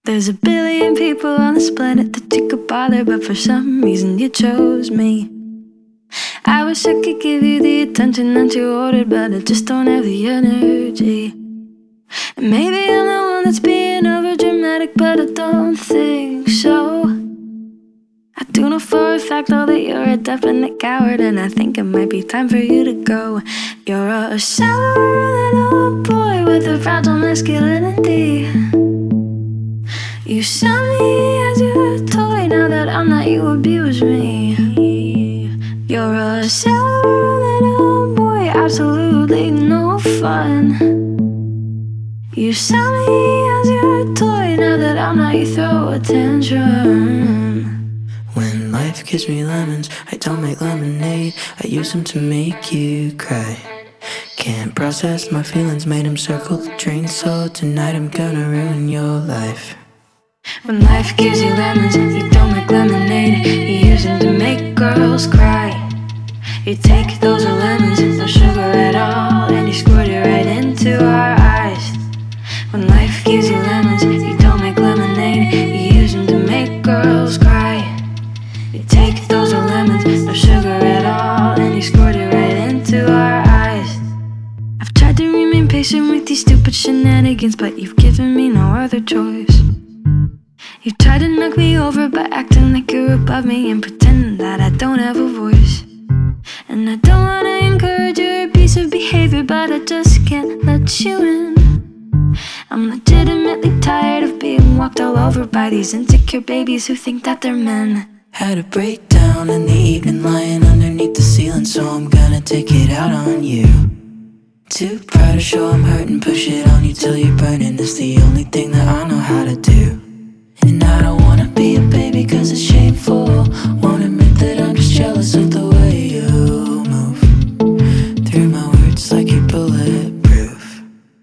There's a billion people on this planet that you could bother, but for some reason you chose me. I wish I could give you the attention that you ordered, but I just don't have the energy. And maybe I'm the one that's being over dramatic, but I don't think so. I do know for a fact though that you're a definite coward, and I think it might be time for you to go. You're a sour little boy with a fragile masculinity. You saw me as your toy, now that I'm not, you abuse me. You're a sour little boy, absolutely no fun. You saw me as your toy, now that I'm not, you throw a tantrum. When life gives me lemons, I don't make lemonade. I use them to make you cry. Can't process my feelings, made them circle the drain. So tonight I'm gonna ruin your life. When life gives you lemons, you don't make lemonade. You use them to make girls cry. You take those lemons, no sugar at all, and you squirt it right into our eyes. When life gives you lemons, you don't make lemonade. You use them to make girls cry. You take those lemons, no sugar at all, and you squirt it right into our eyes. I've tried to remain patient with these stupid shenanigans, but you've given me no other choice. You try to knock me over by acting like you're above me and pretending that I don't have a voice. And I don't wanna encourage your abusive behavior, but I just can't let you in. I'm legitimately tired of being walked all over by these insecure babies who think that they're men. Had a breakdown in the evening, lying underneath the ceiling, so I'm gonna take it out on you. Too proud to show I'm hurting, push it on you till you're burning. It's the only thing that I know how to do. And I don't wanna be a baby cause it's shameful. Won't admit that I'm just jealous of the way you move through my words like you're bulletproof.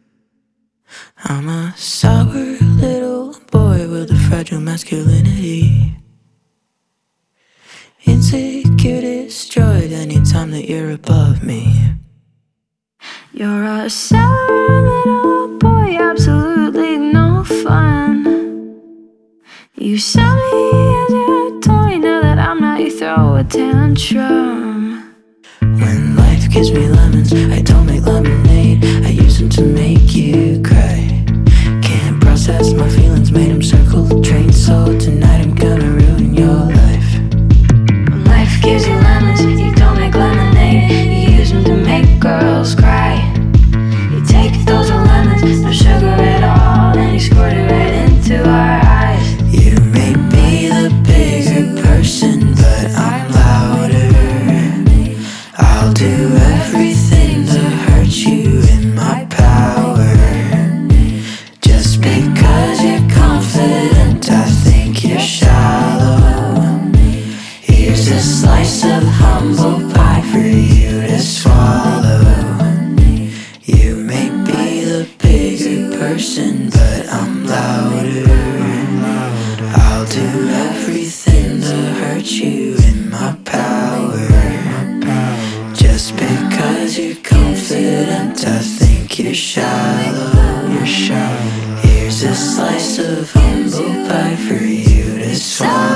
I'm a sour little boy with a fragile masculinity. Insecure destroyed anytime that you're above me. You're a sour little boy, absolutely no fun. You saw me as your toy, now that I'm not, you throw a tantrum. When life gives me lemons, I don't make lemonade. I use them to make you cry. Can't process my feelings, made them circle the drain. So tonight I'm gonna ruin your life. When life gives you lemons, you don't make lemonade. You use them to make girls cry. You take those lemons, no sugar at all, and you squirt it right into our eyes. You may be the bigger person, but I'm louder. I'll do everything to hurt you in my power. Just because you're confident, I think you're shallow. Here's a slice of humble pie for you to swallow. You may be the bigger person, but I'm louder. I'll do everything to hurt you in my power. Just because you're confident, I think you're shallow. Here's a slice of humble pie for you to swallow.